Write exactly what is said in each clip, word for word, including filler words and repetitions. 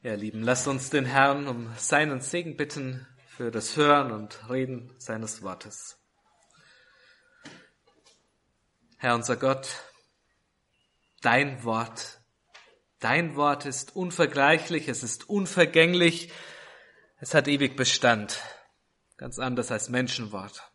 Ja, Lieben, lasst uns den Herrn um seinen Segen bitten für das Hören und Reden seines Wortes. Herr unser Gott, dein Wort, dein Wort ist unvergleichlich, es ist unvergänglich, es hat ewig Bestand, ganz anders als Menschenwort.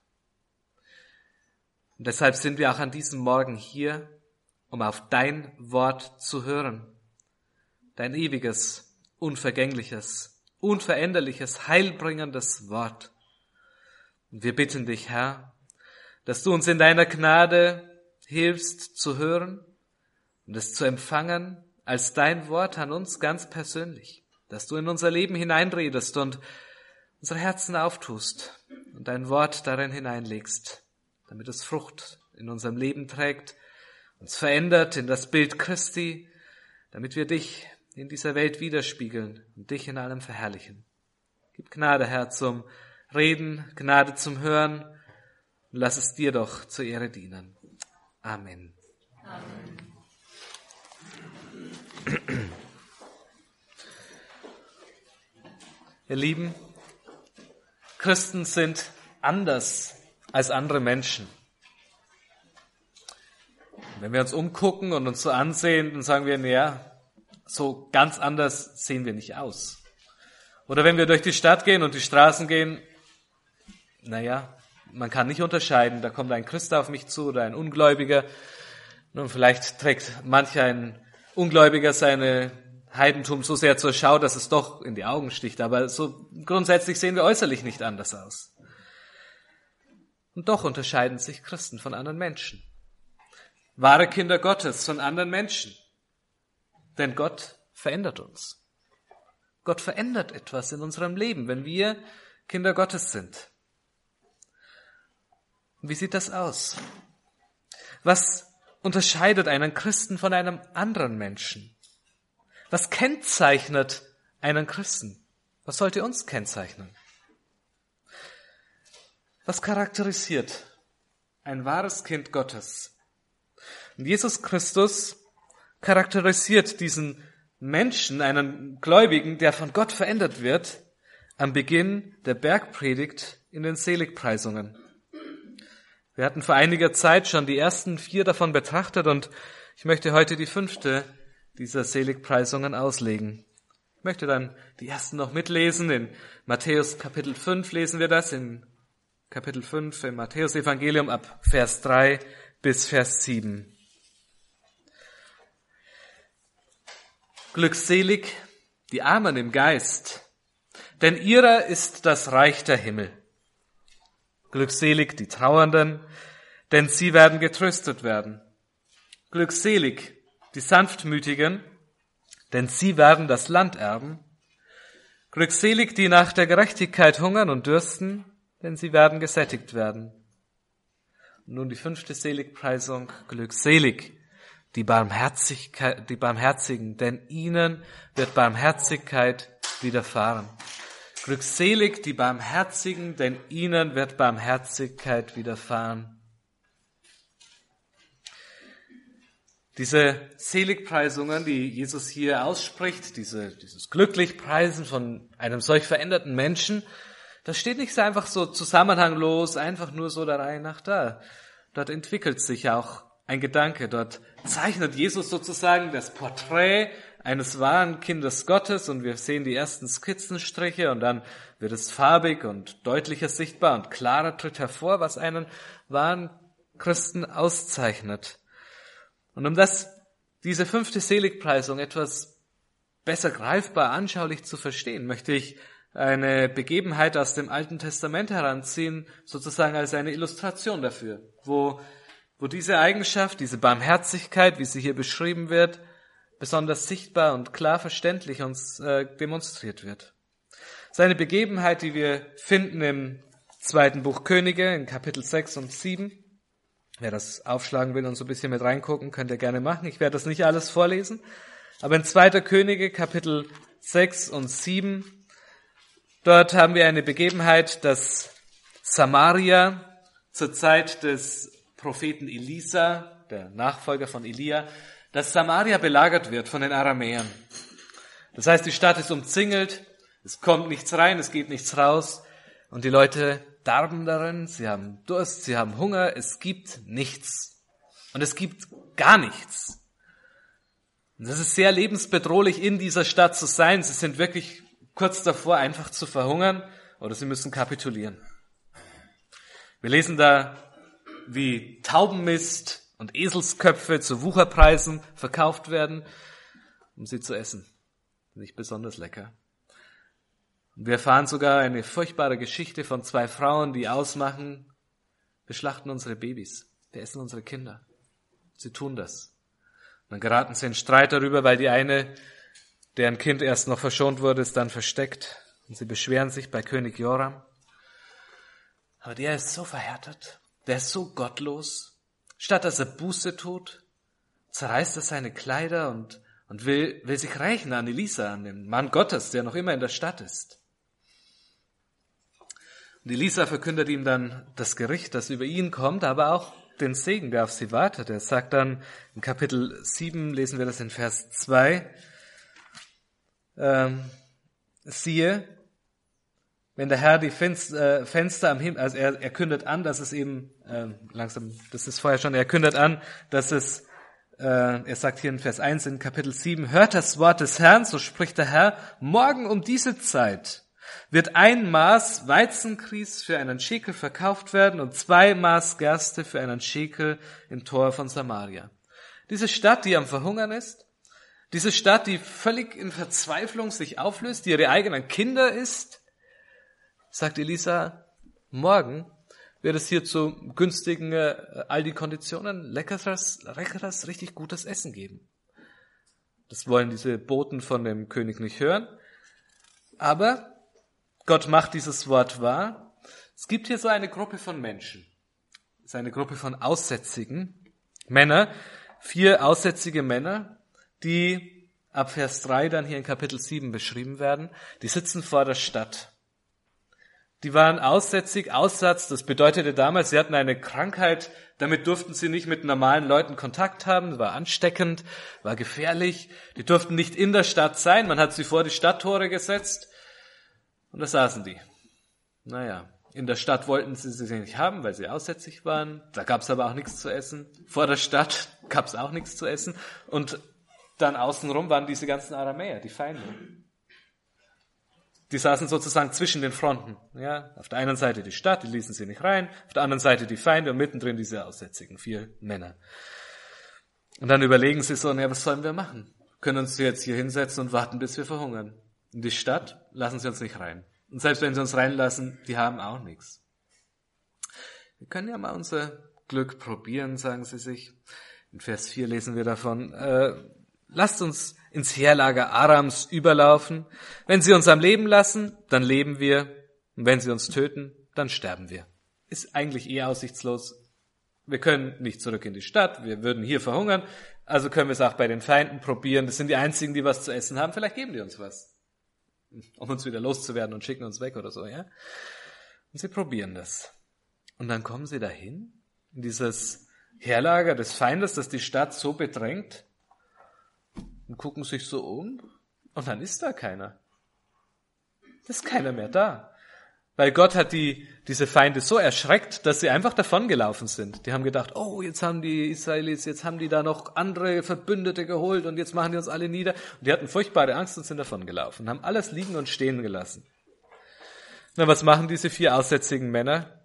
Und deshalb sind wir auch an diesem Morgen hier, um auf dein Wort zu hören, dein ewiges, unvergängliches, unveränderliches, heilbringendes Wort. Und wir bitten dich, Herr, dass du uns in deiner Gnade hilfst zu hören und es zu empfangen als dein Wort an uns ganz persönlich, dass du in unser Leben hineinredest und unsere Herzen auftust und dein Wort darin hineinlegst, damit es Frucht in unserem Leben trägt, uns verändert in das Bild Christi, damit wir dich in dieser Welt widerspiegeln und dich in allem verherrlichen. Gib Gnade, Herr, zum Reden, Gnade zum Hören und lass es dir doch zur Ehre dienen. Amen. Amen. Ihr Lieben, Christen sind anders als andere Menschen. Wenn wir uns umgucken und uns so ansehen, dann sagen wir, naja, so ganz anders sehen wir nicht aus. Oder wenn wir durch die Stadt gehen und die Straßen gehen, naja, man kann nicht unterscheiden, da kommt ein Christ auf mich zu oder ein Ungläubiger. Nun, vielleicht trägt manch ein Ungläubiger seine Heidentum so sehr zur Schau, dass es doch in die Augen sticht. Aber so grundsätzlich sehen wir äußerlich nicht anders aus. Und doch unterscheiden sich Christen von anderen Menschen. Wahre Kinder Gottes von anderen Menschen. Denn Gott verändert uns. Gott verändert etwas in unserem Leben, wenn wir Kinder Gottes sind. Wie sieht das aus? Was unterscheidet einen Christen von einem anderen Menschen? Was kennzeichnet einen Christen? Was sollte uns kennzeichnen? Was charakterisiert ein wahres Kind Gottes? Und Jesus Christus charakterisiert diesen Menschen, einen Gläubigen, der von Gott verändert wird, am Beginn der Bergpredigt in den Seligpreisungen. Wir hatten vor einiger Zeit schon die ersten vier davon betrachtet und ich möchte heute die fünfte dieser Seligpreisungen auslegen. Ich möchte dann die ersten noch mitlesen. In Matthäus Kapitel fünf lesen wir das, in Kapitel fünf im Matthäus-Evangelium ab Vers drei bis Vers sieben. Glückselig die Armen im Geist, denn ihrer ist das Reich der Himmel. Glückselig die Trauernden, denn sie werden getröstet werden. Glückselig die Sanftmütigen, denn sie werden das Land erben. Glückselig die nach der Gerechtigkeit hungern und dürsten, denn sie werden gesättigt werden. Und nun die fünfte Seligpreisung, glückselig die Barmherzigkeit, die Barmherzigen, denn ihnen wird Barmherzigkeit widerfahren. Glückselig die Barmherzigen, denn ihnen wird Barmherzigkeit widerfahren. Diese Seligpreisungen, die Jesus hier ausspricht, diese, dieses Glücklichpreisen von einem solch veränderten Menschen, das steht nicht einfach so zusammenhanglos, einfach nur so der Reihe nach da. Dort entwickelt sich auch ein Gedanke, dort zeichnet Jesus sozusagen das Porträt eines wahren Kindes Gottes und wir sehen die ersten Skizzenstriche und dann wird es farbig und deutlicher sichtbar und klarer tritt hervor, was einen wahren Christen auszeichnet. Und um das, diese fünfte Seligpreisung etwas besser greifbar, anschaulich zu verstehen, möchte ich eine Begebenheit aus dem Alten Testament heranziehen, sozusagen als eine Illustration dafür, wo wo diese Eigenschaft, diese Barmherzigkeit, wie sie hier beschrieben wird, besonders sichtbar und klar verständlich uns äh, demonstriert wird. Das ist eine Begebenheit, die wir finden im zweiten Buch Könige, in Kapitel sechs und sieben. Wer das aufschlagen will und so ein bisschen mit reingucken, könnt ihr gerne machen. Ich werde das nicht alles vorlesen. Aber in zweiter Könige, Kapitel sechs und sieben, dort haben wir eine Begebenheit, dass Samaria zur Zeit des Propheten Elisa, der Nachfolger von Elia, dass Samaria belagert wird von den Aramäern. Das heißt, die Stadt ist umzingelt, es kommt nichts rein, es geht nichts raus und die Leute darben darin, sie haben Durst, sie haben Hunger, es gibt nichts. Und es gibt gar nichts. Und das ist sehr lebensbedrohlich, in dieser Stadt zu sein. Sie sind wirklich kurz davor, einfach zu verhungern oder sie müssen kapitulieren. Wir lesen da, wie Taubenmist und Eselsköpfe zu Wucherpreisen verkauft werden, um sie zu essen. Nicht besonders lecker. Und wir erfahren sogar eine furchtbare Geschichte von zwei Frauen, die ausmachen, wir schlachten unsere Babys, wir essen unsere Kinder. Sie tun das. Und dann geraten sie in Streit darüber, weil die eine, deren Kind erst noch verschont wurde, ist dann versteckt. Und sie beschweren sich bei König Joram. Aber der ist so verhärtet, der ist so gottlos. Statt dass er Buße tut, zerreißt er seine Kleider und, und will, will sich rächen an Elisa, an den Mann Gottes, der noch immer in der Stadt ist. Und Elisa verkündet ihm dann das Gericht, das über ihn kommt, aber auch den Segen, der auf sie wartet. Er sagt dann in Kapitel sieben, lesen wir das in Vers zwei, ähm, siehe, wenn der Herr die Fenster, äh, Fenster am Himmel, also er, er kündet an, dass es eben, äh, langsam, das ist vorher schon, er kündet an, dass es, äh, er sagt hier in Vers eins in Kapitel sieben, hört das Wort des Herrn, so spricht der Herr, morgen um diese Zeit wird ein Maß Weizengrieß für einen Schekel verkauft werden und zwei Maß Gerste für einen Schekel im Tor von Samaria. Diese Stadt, die am Verhungern ist, diese Stadt, die völlig in Verzweiflung sich auflöst, die ihre eigenen Kinder isst, sagt Elisa, morgen wird es hier zu günstigen, äh, all die Konditionen, leckeres, leckeres, richtig gutes Essen geben. Das wollen diese Boten von dem König nicht hören, aber Gott macht dieses Wort wahr. Es gibt hier so eine Gruppe von Menschen. Es ist eine Gruppe von aussätzigen Männer, vier aussätzige Männer, die ab Vers drei dann hier in Kapitel sieben beschrieben werden. Die sitzen vor der Stadt. Die waren aussätzig, Aussatz, das bedeutete damals, sie hatten eine Krankheit, damit durften sie nicht mit normalen Leuten Kontakt haben, war ansteckend, war gefährlich. Die durften nicht in der Stadt sein, man hat sie vor die Stadttore gesetzt. Und da saßen die. Naja, in der Stadt wollten sie sie nicht haben, weil sie aussätzig waren. Da gab es aber auch nichts zu essen. Vor der Stadt gab es auch nichts zu essen. Und dann außenrum waren diese ganzen Aramäer, die Feinde. Die saßen sozusagen zwischen den Fronten. Ja, auf der einen Seite die Stadt, die ließen sie nicht rein. Auf der anderen Seite die Feinde und mittendrin diese aussätzigen vier Männer. Und dann überlegen sie so, naja, was sollen wir machen? Können uns jetzt hier hinsetzen und warten, bis wir verhungern? In die Stadt lassen sie uns nicht rein. Und selbst wenn sie uns reinlassen, die haben auch nichts. Wir können ja mal unser Glück probieren, sagen sie sich. In Vers vier lesen wir davon, äh, lasst uns ins Heerlager Arams überlaufen. Wenn sie uns am Leben lassen, dann leben wir. Und wenn sie uns töten, dann sterben wir. Ist eigentlich eher aussichtslos. Wir können nicht zurück in die Stadt, wir würden hier verhungern. Also können wir es auch bei den Feinden probieren. Das sind die einzigen, die was zu essen haben. Vielleicht geben die uns was, um uns wieder loszuwerden und schicken uns weg oder so, ja. Und sie probieren das. Und dann kommen sie dahin, in dieses Heerlager des Feindes, das die Stadt so bedrängt, und gucken sich so um, und dann ist da keiner. Da ist keiner mehr da. Weil Gott hat die, diese Feinde so erschreckt, dass sie einfach davongelaufen sind. Die haben gedacht, oh, jetzt haben die Israelis, jetzt haben die da noch andere Verbündete geholt und jetzt machen die uns alle nieder. Und die hatten furchtbare Angst und sind davongelaufen, haben alles liegen und stehen gelassen. Na, was machen diese vier aussätzigen Männer?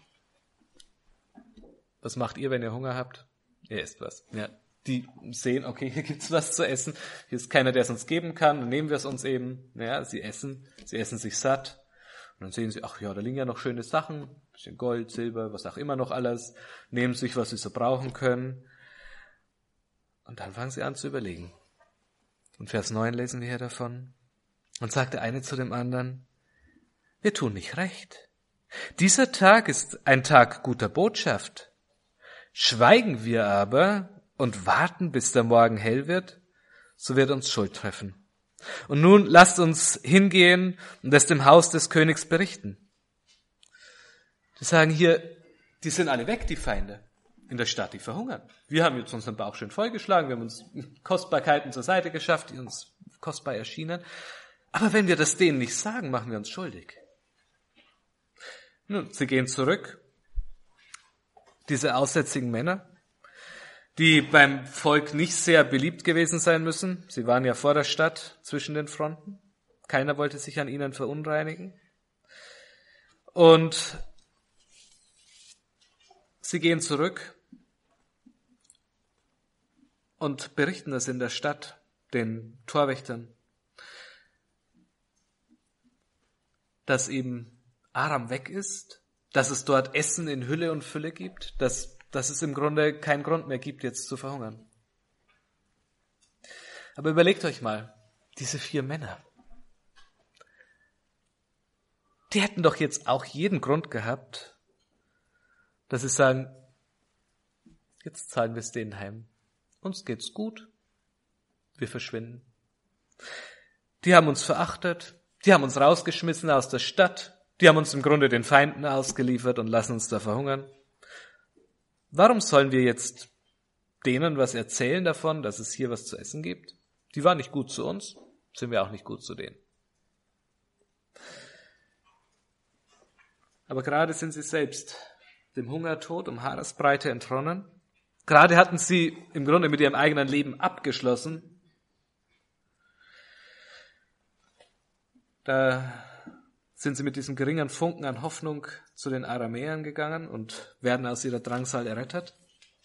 Was macht ihr, wenn ihr Hunger habt? Ihr esst was. Ja, die sehen, okay, hier gibt's was zu essen. Hier ist keiner, der es uns geben kann. Dann nehmen wir es uns eben. Ja, sie essen. Sie essen sich satt. Und dann sehen sie, ach ja, da liegen ja noch schöne Sachen, bisschen Gold, Silber, was auch immer noch alles, nehmen sich, was sie so brauchen können. Und dann fangen sie an zu überlegen. Und Vers neun lesen wir hier davon. Und sagt der eine zu dem anderen, wir tun nicht recht. Dieser Tag ist ein Tag guter Botschaft. Schweigen wir aber und warten, bis der Morgen hell wird, so wird uns Schuld treffen. Und nun lasst uns hingehen und es dem Haus des Königs berichten. Die sagen hier, die sind alle weg, die Feinde in der Stadt, die verhungern. Wir haben jetzt unseren Bauch schön vollgeschlagen, wir haben uns Kostbarkeiten zur Seite geschafft, die uns kostbar erschienen. Aber wenn wir das denen nicht sagen, machen wir uns schuldig. Nun, sie gehen zurück, diese aussätzigen Männer, die beim Volk nicht sehr beliebt gewesen sein müssen. Sie waren ja vor der Stadt zwischen den Fronten. Keiner wollte sich an ihnen verunreinigen. Und sie gehen zurück und berichten das in der Stadt, den Torwächtern, dass eben Aram weg ist, dass es dort Essen in Hülle und Fülle gibt, dass, dass es im Grunde keinen Grund mehr gibt, jetzt zu verhungern. Aber überlegt euch mal, diese vier Männer, die hätten doch jetzt auch jeden Grund gehabt, dass sie sagen, jetzt zahlen wir es denen heim. Uns geht's gut, wir verschwinden. Die haben uns verachtet, die haben uns rausgeschmissen aus der Stadt, die haben uns im Grunde den Feinden ausgeliefert und lassen uns da verhungern. Warum sollen wir jetzt denen was erzählen davon, dass es hier was zu essen gibt? Die waren nicht gut zu uns, sind wir auch nicht gut zu denen. Aber gerade sind sie selbst dem Hungertod um Haaresbreite entronnen. Gerade hatten sie im Grunde mit ihrem eigenen Leben abgeschlossen. Da sind sie mit diesem geringen Funken an Hoffnung zu den Aramäern gegangen und werden aus ihrer Drangsal errettet.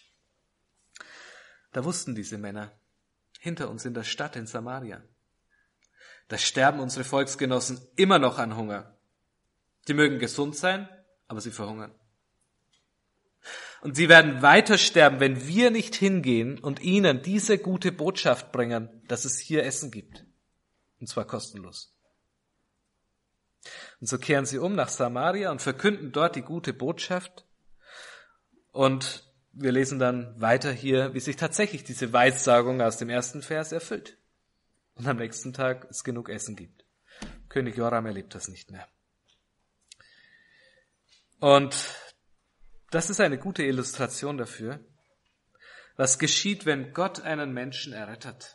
Da wussten diese Männer, hinter uns in der Stadt in Samaria, da sterben unsere Volksgenossen immer noch an Hunger. Sie mögen gesund sein, aber sie verhungern. Und sie werden weiter sterben, wenn wir nicht hingehen und ihnen diese gute Botschaft bringen, dass es hier Essen gibt. Und zwar kostenlos. Und so kehren sie um nach Samaria und verkünden dort die gute Botschaft. Und wir lesen dann weiter hier, wie sich tatsächlich diese Weissagung aus dem ersten Vers erfüllt. Und am nächsten Tag es genug Essen gibt. König Joram erlebt das nicht mehr. Und das ist eine gute Illustration dafür, was geschieht, wenn Gott einen Menschen errettet.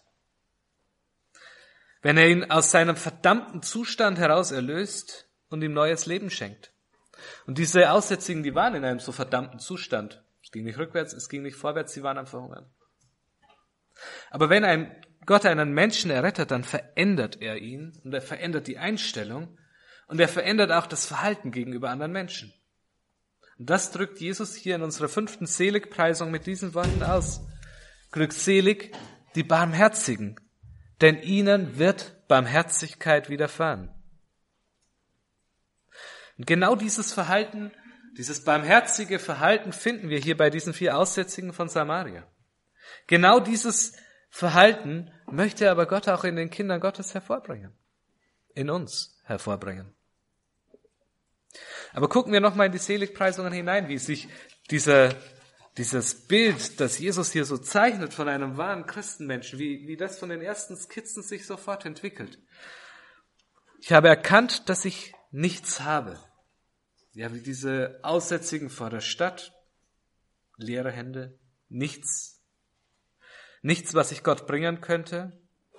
Wenn er ihn aus seinem verdammten Zustand heraus erlöst und ihm neues Leben schenkt. Und diese Aussätzigen, die waren in einem so verdammten Zustand. Es ging nicht rückwärts, es ging nicht vorwärts, sie waren am Verhungern. Aber wenn ein Gott einen Menschen errettet, dann verändert er ihn und er verändert die Einstellung und er verändert auch das Verhalten gegenüber anderen Menschen. Und das drückt Jesus hier in unserer fünften Seligpreisung mit diesen Worten aus. Glückselig die Barmherzigen, denn ihnen wird Barmherzigkeit widerfahren. Und genau dieses Verhalten, dieses barmherzige Verhalten finden wir hier bei diesen vier Aussätzigen von Samaria. Genau dieses Verhalten möchte aber Gott auch in den Kindern Gottes hervorbringen. In uns hervorbringen. Aber gucken wir nochmal in die Seligpreisungen hinein, wie sich dieser, dieses Bild, das Jesus hier so zeichnet von einem wahren Christenmenschen, wie, wie das von den ersten Skizzen sich sofort entwickelt. Ich habe erkannt, dass ich nichts habe. Ja, wie diese Aussätzigen vor der Stadt, leere Hände, nichts, nichts, was ich Gott bringen könnte,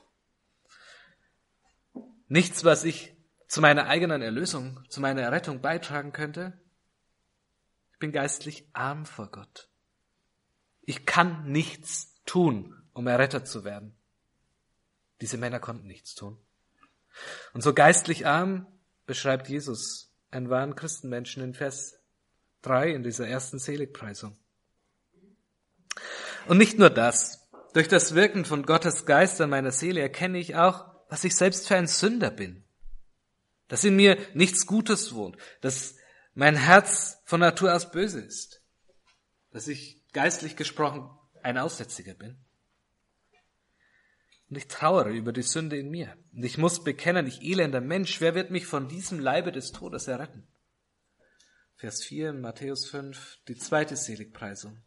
nichts, was ich zu meiner eigenen Erlösung, zu meiner Errettung beitragen könnte. Ich bin geistlich arm vor Gott. Ich kann nichts tun, um errettet zu werden. Diese Männer konnten nichts tun. Und so geistlich arm beschreibt Jesus einen wahren Christenmenschen in Vers drei in dieser ersten Seligpreisung. Und nicht nur das. Durch das Wirken von Gottes Geist an meiner Seele erkenne ich auch, was ich selbst für ein Sünder bin. Dass in mir nichts Gutes wohnt, dass mein Herz von Natur aus böse ist, dass ich geistlich gesprochen ein Aussätziger bin. Und ich trauere über die Sünde in mir. Und ich muss bekennen, ich elender Mensch, wer wird mich von diesem Leibe des Todes erretten? Vers vier, Matthäus fünf, die zweite Seligpreisung.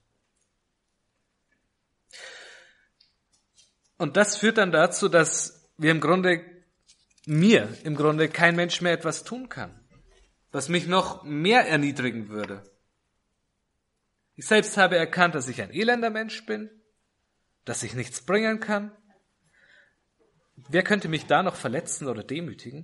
Und das führt dann dazu, dass wir im Grunde mir im Grunde kein Mensch mehr etwas tun kann, was mich noch mehr erniedrigen würde. Ich selbst habe erkannt, dass ich ein elender Mensch bin, dass ich nichts bringen kann, Wer könnte mich da noch verletzen oder demütigen?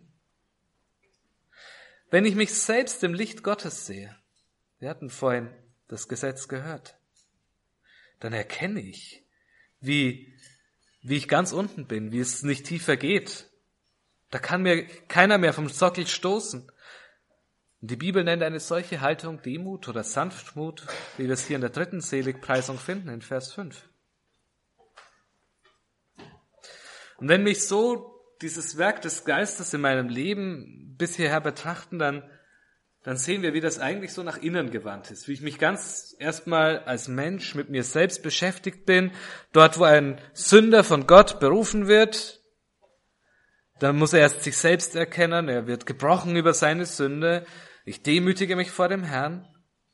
Wenn ich mich selbst im Licht Gottes sehe, wir hatten vorhin das Gesetz gehört, dann erkenne ich, wie, wie ich ganz unten bin, wie es nicht tiefer geht. Da kann mir keiner mehr vom Sockel stoßen. Und die Bibel nennt eine solche Haltung Demut oder Sanftmut, wie wir es hier in der dritten Seligpreisung finden, in Vers fünf. Und wenn mich so dieses Werk des Geistes in meinem Leben bis hierher betrachten, dann, dann sehen wir, wie das eigentlich so nach innen gewandt ist. Wie ich mich ganz erstmal als Mensch mit mir selbst beschäftigt bin. Dort, wo ein Sünder von Gott berufen wird, dann muss er erst sich selbst erkennen. Er wird gebrochen über seine Sünde. Ich demütige mich vor dem Herrn.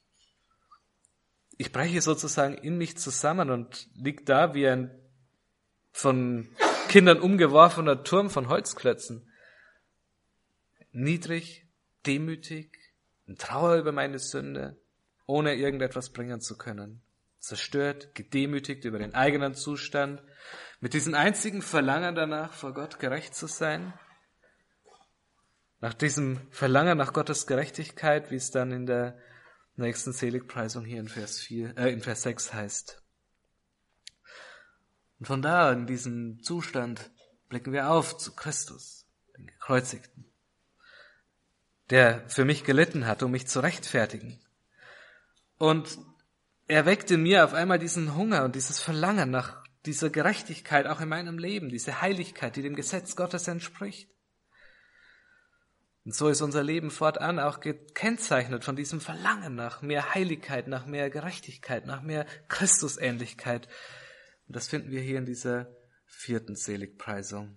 Ich breche sozusagen in mich zusammen und lieg da wie ein von Kindern umgeworfener Turm von Holzklötzen. Niedrig, demütig, in Trauer über meine Sünde, ohne irgendetwas bringen zu können. Zerstört, gedemütigt über den eigenen Zustand, mit diesem einzigen Verlangen danach, vor Gott gerecht zu sein. Nach diesem Verlangen nach Gottes Gerechtigkeit, wie es dann in der nächsten Seligpreisung hier in Vers vier, äh, in Vers sechs heißt. Und von da, in diesem Zustand, blicken wir auf zu Christus, den Gekreuzigten, der für mich gelitten hat, um mich zu rechtfertigen. Und er weckt in mir auf einmal diesen Hunger und dieses Verlangen nach dieser Gerechtigkeit auch in meinem Leben, diese Heiligkeit, die dem Gesetz Gottes entspricht. Und so ist unser Leben fortan auch gekennzeichnet von diesem Verlangen nach mehr Heiligkeit, nach mehr Gerechtigkeit, nach mehr Christusähnlichkeit. Und das finden wir hier in dieser vierten Seligpreisung.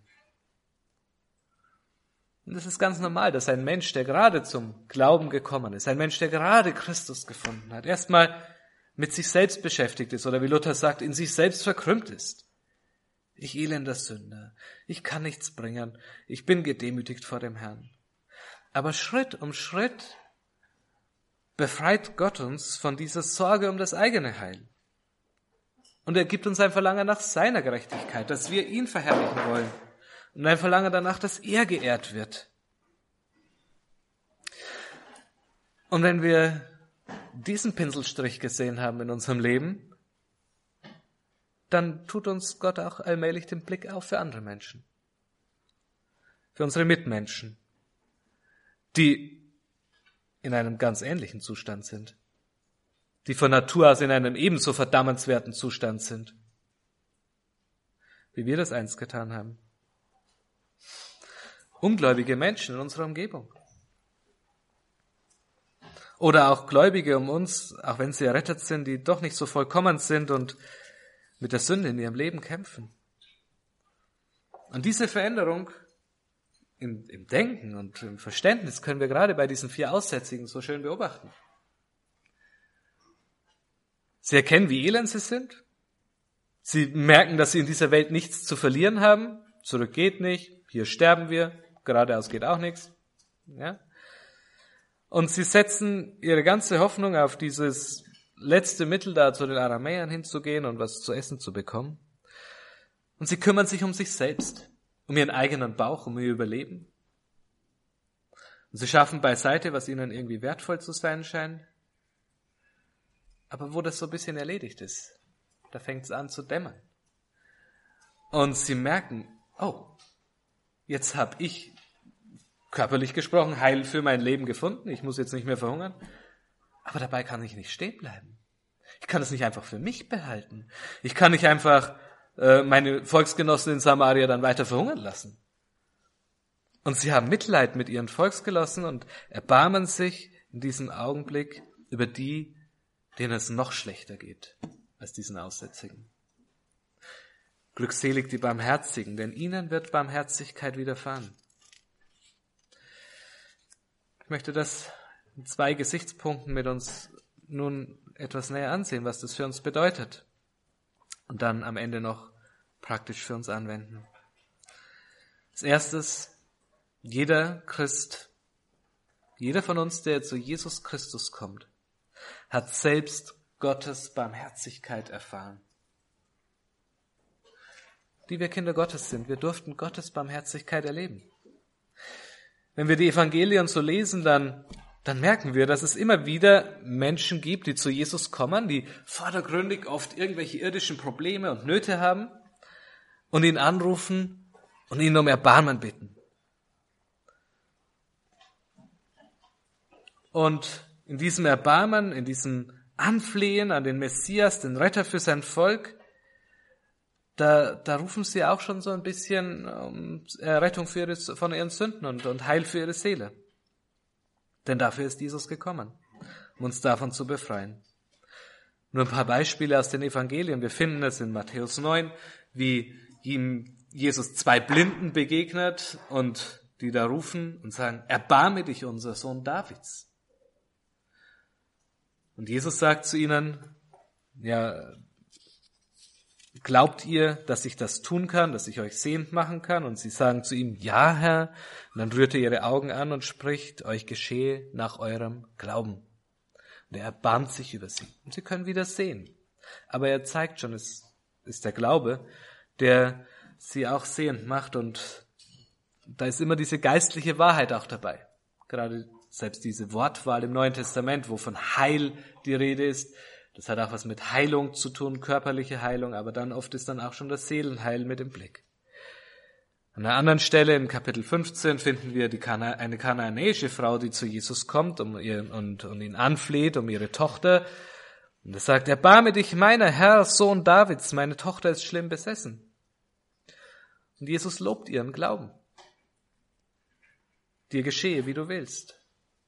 Und es ist ganz normal, dass ein Mensch, der gerade zum Glauben gekommen ist, ein Mensch, der gerade Christus gefunden hat, erstmal mit sich selbst beschäftigt ist oder wie Luther sagt, in sich selbst verkrümmt ist. Ich elender Sünder, ich kann nichts bringen, ich bin gedemütigt vor dem Herrn. Aber Schritt um Schritt befreit Gott uns von dieser Sorge um das eigene Heil. Und er gibt uns ein Verlangen nach seiner Gerechtigkeit, dass wir ihn verherrlichen wollen. Und ein Verlangen danach, dass er geehrt wird. Und wenn wir diesen Pinselstrich gesehen haben in unserem Leben, dann tut uns Gott auch allmählich den Blick auf für andere Menschen. Für unsere Mitmenschen, die in einem ganz ähnlichen Zustand sind. Die von Natur aus in einem ebenso verdammenswerten Zustand sind, wie wir das einst getan haben. Ungläubige Menschen in unserer Umgebung. Oder auch Gläubige um uns, auch wenn sie errettet sind, die doch nicht so vollkommen sind und mit der Sünde in ihrem Leben kämpfen. Und diese Veränderung im, im Denken und im Verständnis können wir gerade bei diesen vier Aussätzigen so schön beobachten. Sie erkennen, wie elend sie sind. Sie merken, dass sie in dieser Welt nichts zu verlieren haben. Zurück geht nicht, hier sterben wir, geradeaus geht auch nichts. Ja? Und sie setzen ihre ganze Hoffnung auf dieses letzte Mittel, da zu den Aramäern hinzugehen und was zu essen zu bekommen. Und sie kümmern sich um sich selbst, um ihren eigenen Bauch, um ihr Überleben. Und sie schaffen beiseite, was ihnen irgendwie wertvoll zu sein scheint. Aber wo das so ein bisschen erledigt ist, da fängt es an zu dämmern. Und sie merken, oh, jetzt habe ich, körperlich gesprochen, Heil für mein Leben gefunden. Ich muss jetzt nicht mehr verhungern. Aber dabei kann ich nicht stehen bleiben. Ich kann es nicht einfach für mich behalten. Ich kann nicht einfach äh, meine Volksgenossen in Samaria dann weiter verhungern lassen. Und sie haben Mitleid mit ihren Volksgenossen und erbarmen sich in diesem Augenblick über die, denen es noch schlechter geht als diesen Aussätzigen. Glückselig die Barmherzigen, denn ihnen wird Barmherzigkeit widerfahren. Ich möchte das in zwei Gesichtspunkten mit uns nun etwas näher ansehen, was das für uns bedeutet. Und dann am Ende noch praktisch für uns anwenden. Als erstes, jeder Christ, jeder von uns, der zu Jesus Christus kommt, hat selbst Gottes Barmherzigkeit erfahren. die wir Kinder Gottes sind. Wir durften Gottes Barmherzigkeit erleben. Wenn wir die Evangelien so lesen, dann, dann merken wir, dass es immer wieder Menschen gibt, die zu Jesus kommen, die vordergründig oft irgendwelche irdischen Probleme und Nöte haben und ihn anrufen und ihn um Erbarmen bitten. Und in diesem Erbarmen, in diesem Anflehen an den Messias, den Retter für sein Volk, da, da rufen sie auch schon so ein bisschen um Rettung für ihre, von ihren Sünden und, und Heil für ihre Seele. Denn dafür ist Jesus gekommen, um uns davon zu befreien. Nur ein paar Beispiele aus den Evangelien. Wir finden es in Matthäus neun, wie ihm Jesus zwei Blinden begegnet und die da rufen und sagen, erbarme dich, unser Sohn Davids. Und Jesus sagt zu ihnen, ja, glaubt ihr, dass ich das tun kann, dass ich euch sehend machen kann? Und sie sagen zu ihm, ja, Herr. Und dann rührt er ihre Augen an und spricht, euch geschehe nach eurem Glauben. Und er erbarmt sich über sie. Und sie können wieder sehen. Aber er zeigt schon, es ist der Glaube, der sie auch sehend macht. Und da ist immer diese geistliche Wahrheit auch dabei. Gerade selbst diese Wortwahl im Neuen Testament, wo von Heil die Rede ist, das hat auch was mit Heilung zu tun, körperliche Heilung, aber dann oft ist dann auch schon das Seelenheil mit im Blick. An einer anderen Stelle in Kapitel fünfzehn finden wir die Kana- eine kanaanäische Frau, die zu Jesus kommt um ihr, und, und ihn anfleht um ihre Tochter. Und er sagt, erbarme dich, meiner Herr, Sohn Davids, meine Tochter ist schlimm besessen. Und Jesus lobt ihren Glauben. Dir geschehe, wie du willst.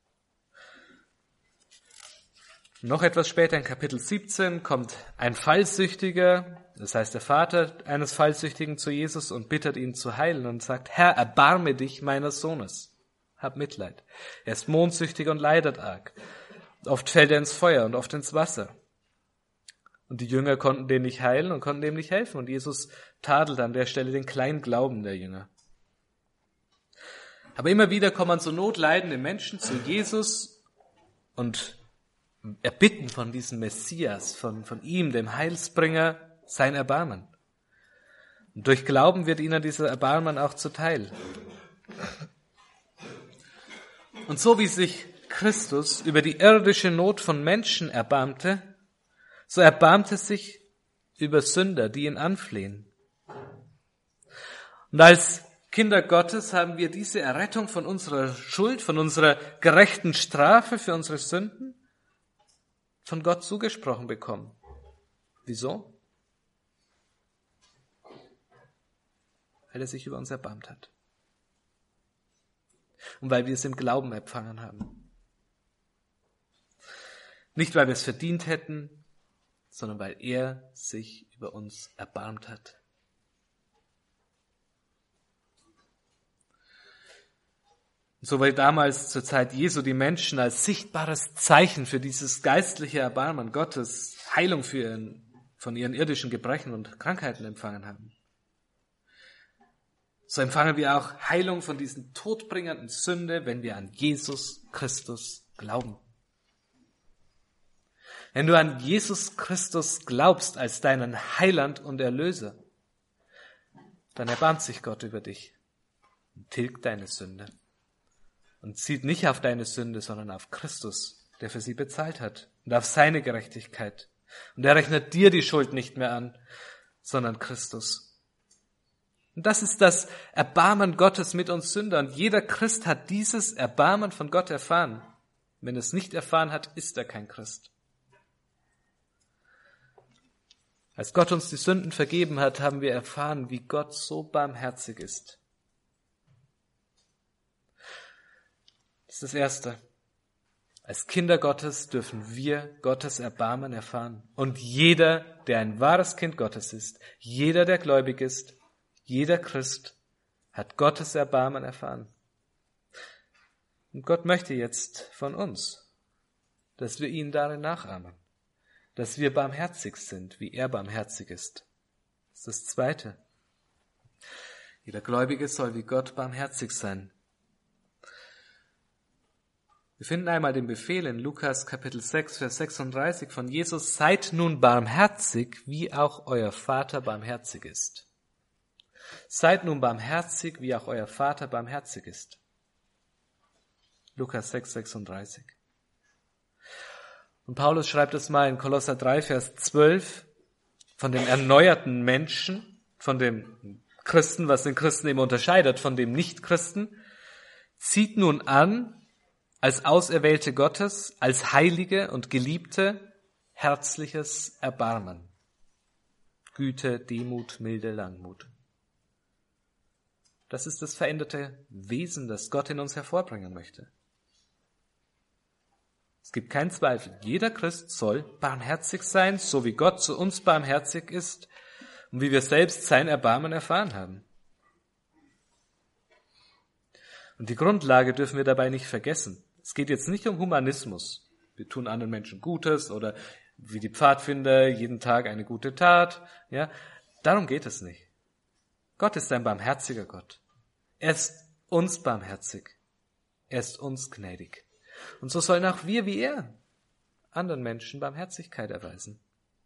Noch etwas später in Kapitel siebzehn kommt ein Fallsüchtiger, das heißt der Vater eines Fallsüchtigen, zu Jesus und bittet ihn zu heilen und sagt, Herr, erbarme dich meines Sohnes. Hab Mitleid. Er ist mondsüchtig und leidet arg. Oft fällt er ins Feuer und oft ins Wasser. Und die Jünger konnten den nicht heilen und konnten dem nicht helfen. Und Jesus tadelt an der Stelle den kleinen Glauben der Jünger. Aber immer wieder kommen so notleidende Menschen zu Jesus und erbitten von diesem Messias, von, von ihm, dem Heilsbringer, sein Erbarmen. Und durch Glauben wird ihnen dieser Erbarmen auch zuteil. Und so wie sich Christus über die irdische Not von Menschen erbarmte, so erbarmte sich über Sünder, die ihn anflehen. Und als Kinder Gottes haben wir diese Errettung von unserer Schuld, von unserer gerechten Strafe für unsere Sünden von Gott zugesprochen bekommen. Wieso? Weil er sich über uns erbarmt hat. Und weil wir es im Glauben empfangen haben. Nicht, weil wir es verdient hätten, sondern weil er sich über uns erbarmt hat. So weil damals zur Zeit Jesu die Menschen als sichtbares Zeichen für dieses geistliche Erbarmen Gottes Heilung für ihren, von ihren irdischen Gebrechen und Krankheiten empfangen haben. So empfangen wir auch Heilung von diesen todbringenden Sünde, wenn wir an Jesus Christus glauben. Wenn du an Jesus Christus glaubst als deinen Heiland und Erlöser, dann erbarmt sich Gott über dich und tilgt deine Sünde. Und sieht nicht auf deine Sünde, sondern auf Christus, der für sie bezahlt hat, und auf seine Gerechtigkeit. Und er rechnet dir die Schuld nicht mehr an, sondern Christus. Und das ist das Erbarmen Gottes mit uns Sündern. Jeder Christ hat dieses Erbarmen von Gott erfahren. Wenn er es nicht erfahren hat, ist er kein Christ. Als Gott uns die Sünden vergeben hat, haben wir erfahren, wie Gott so barmherzig ist. Das ist das Erste. Als Kinder Gottes dürfen wir Gottes Erbarmen erfahren. Und jeder, der ein wahres Kind Gottes ist, jeder, der gläubig ist, jeder Christ, hat Gottes Erbarmen erfahren. Und Gott möchte jetzt von uns, dass wir ihn darin nachahmen, dass wir barmherzig sind, wie er barmherzig ist. Das ist das Zweite. Jeder Gläubige soll wie Gott barmherzig sein. Wir finden einmal den Befehl in Lukas Kapitel sechs, Vers sechsunddreißig von Jesus, seid nun barmherzig, wie auch euer Vater barmherzig ist. Seid nun barmherzig, wie auch euer Vater barmherzig ist. Lukas sechs, sechsunddreißig. Und Paulus schreibt es mal in Kolosser drei, Vers zwölf, von dem erneuerten Menschen, von dem Christen, was den Christen eben unterscheidet von dem Nichtchristen, zieht nun an, als Auserwählte Gottes, als Heilige und Geliebte, herzliches Erbarmen, Güte, Demut, Milde, Langmut. Das ist das veränderte Wesen, das Gott in uns hervorbringen möchte. Es gibt keinen Zweifel. Jeder Christ soll barmherzig sein, so wie Gott zu uns barmherzig ist und wie wir selbst sein Erbarmen erfahren haben. Und die Grundlage dürfen wir dabei nicht vergessen. Es geht jetzt nicht um Humanismus. Wir tun anderen Menschen Gutes oder wie die Pfadfinder jeden Tag eine gute Tat. Ja, darum geht es nicht. Gott ist ein barmherziger Gott. Er ist uns barmherzig. Er ist uns gnädig. Und so sollen auch wir wie er anderen Menschen Barmherzigkeit erweisen.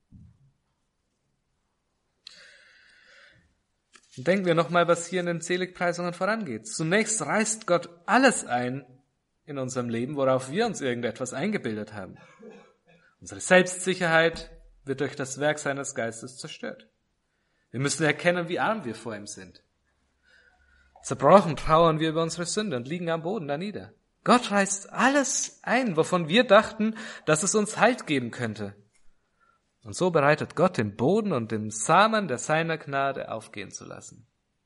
Und denken wir nochmal, was hier in den Seligpreisungen vorangeht. Zunächst reißt Gott alles ein in unserem Leben, worauf wir uns irgendetwas eingebildet haben. Unsere Selbstsicherheit wird durch das Werk seines Geistes zerstört. Wir müssen erkennen, wie arm wir vor ihm sind. Zerbrochen trauern wir über unsere Sünde und liegen am Boden da nieder. Gott reißt alles ein, wovon wir dachten, dass es uns Halt geben könnte. Und so bereitet Gott den Boden und den Samen der seiner Gnade aufgehen zu lassen.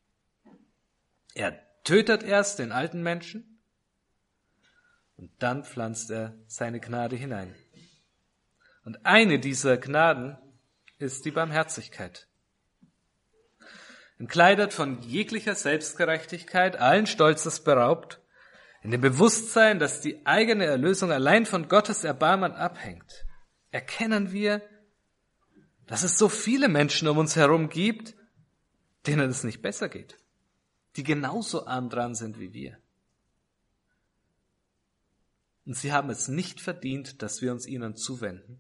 Er tötet erst den alten Menschen und dann pflanzt er seine Gnade hinein. Und eine dieser Gnaden ist die Barmherzigkeit. Entkleidet von jeglicher Selbstgerechtigkeit, allen Stolzes beraubt, in dem Bewusstsein, dass die eigene Erlösung allein von Gottes Erbarmen abhängt, erkennen wir, dass es so viele Menschen um uns herum gibt, denen es nicht besser geht, die genauso arm dran sind wie wir. Und sie haben es nicht verdient, dass wir uns ihnen zuwenden.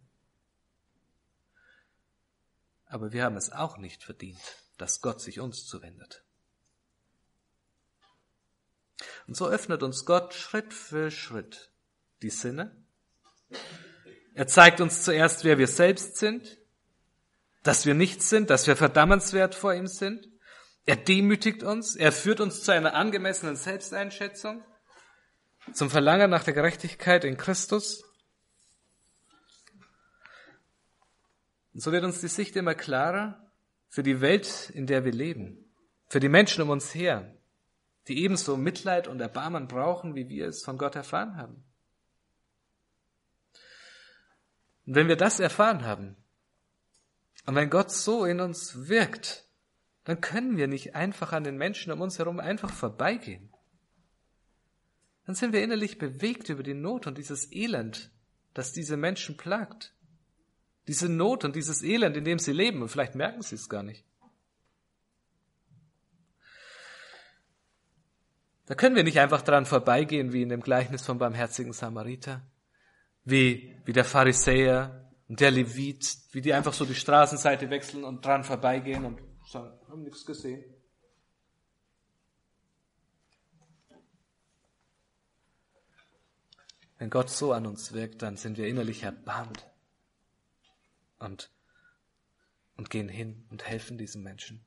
Aber wir haben es auch nicht verdient, dass Gott sich uns zuwendet. Und so öffnet uns Gott Schritt für Schritt die Sinne. Er zeigt uns zuerst, wer wir selbst sind, dass wir nichts sind, dass wir verdammenswert vor ihm sind. Er demütigt uns, er führt uns zu einer angemessenen Selbsteinschätzung, zum Verlangen nach der Gerechtigkeit in Christus. Und so wird uns die Sicht immer klarer für die Welt, in der wir leben, für die Menschen um uns her, die ebenso Mitleid und Erbarmen brauchen, wie wir es von Gott erfahren haben. Und wenn wir das erfahren haben, und wenn Gott so in uns wirkt, dann können wir nicht einfach an den Menschen um uns herum einfach vorbeigehen. Dann sind wir innerlich bewegt über die Not und dieses Elend, das diese Menschen plagt. Diese Not und dieses Elend, in dem sie leben, und vielleicht merken sie es gar nicht. Da können wir nicht einfach dran vorbeigehen, wie in dem Gleichnis vom barmherzigen Samariter, wie, wie der Pharisäer und der Levit, wie die einfach so die Straßenseite wechseln und dran vorbeigehen und sagen, haben nichts gesehen. Wenn Gott so an uns wirkt, dann sind wir innerlich erbarmt und, und gehen hin und helfen diesen Menschen.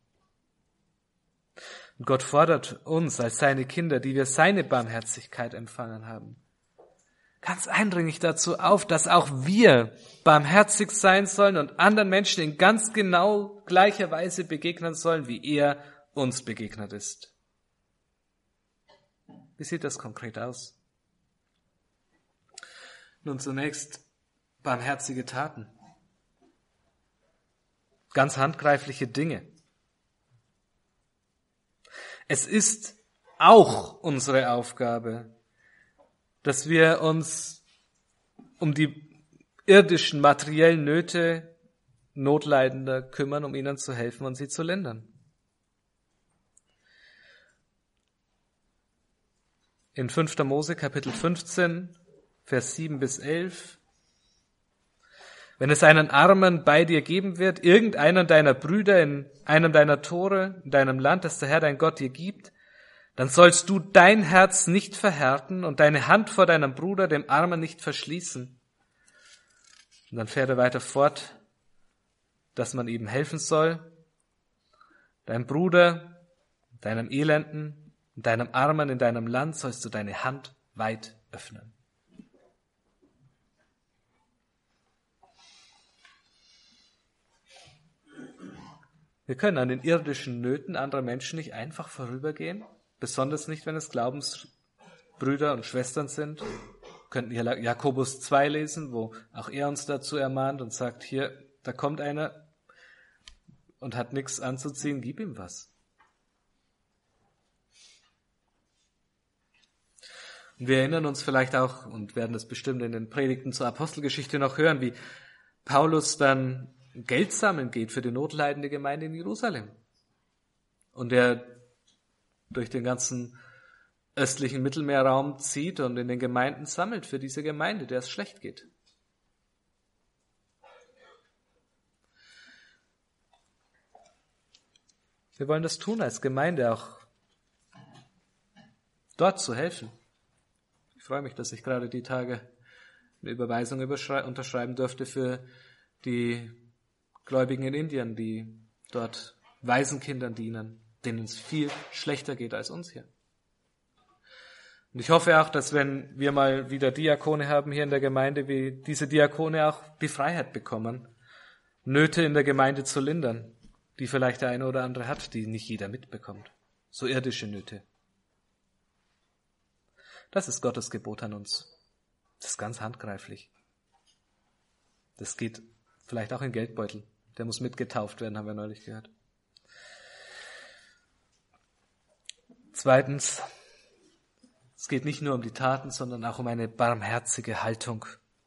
Und Gott fordert uns als seine Kinder, die wir seine Barmherzigkeit empfangen haben, ganz eindringlich dazu auf, dass auch wir barmherzig sein sollen und anderen Menschen in ganz genau gleicher Weise begegnen sollen, wie er uns begegnet ist. Wie sieht das konkret aus? Nun zunächst barmherzige Taten. Ganz handgreifliche Dinge. Es ist auch unsere Aufgabe, dass wir uns um die irdischen, materiellen Nöte Notleidender kümmern, um ihnen zu helfen und sie zu lindern. In fünfter Mose Kapitel fünfzehn, Vers sieben bis elf Wenn es einen Armen bei dir geben wird, irgendeinen deiner Brüder in einem deiner Tore, in deinem Land, das der Herr dein Gott dir gibt, dann sollst du dein Herz nicht verhärten und deine Hand vor deinem Bruder, dem Armen, nicht verschließen. Und dann fährt er weiter fort, dass man ihm helfen soll. Deinem Bruder, deinem Elenden, deinem Armen in deinem Land sollst du deine Hand weit öffnen. Wir können an den irdischen Nöten anderer Menschen nicht einfach vorübergehen, besonders nicht, wenn es Glaubensbrüder und Schwestern sind. Wir könnten hier Jakobus zwei lesen, wo auch er uns dazu ermahnt und sagt, hier, da kommt einer und hat nichts anzuziehen, gib ihm was. Und wir erinnern uns vielleicht auch und werden das bestimmt in den Predigten zur Apostelgeschichte noch hören, wie Paulus dann Geld sammeln geht für die notleidende Gemeinde in Jerusalem. Und er durch den ganzen östlichen Mittelmeerraum zieht und in den Gemeinden sammelt für diese Gemeinde, der es schlecht geht. Wir wollen das tun als Gemeinde, auch dort zu helfen. Ich freue mich, dass ich gerade die Tage eine Überweisung unterschreiben durfte für die Gläubigen in Indien, die dort Waisenkindern dienen, denen es viel schlechter geht als uns hier. Und ich hoffe auch, dass wenn wir mal wieder Diakone haben hier in der Gemeinde, wie diese Diakone auch die Freiheit bekommen, Nöte in der Gemeinde zu lindern, die vielleicht der eine oder andere hat, die nicht jeder mitbekommt. So irdische Nöte. Das ist Gottes Gebot an uns. Das ist ganz handgreiflich. Das geht vielleicht auch in Geldbeutel. Der muss mitgetauft werden, haben wir neulich gehört. Zweitens, es geht nicht nur um die Taten, sondern auch um eine barmherzige Haltung.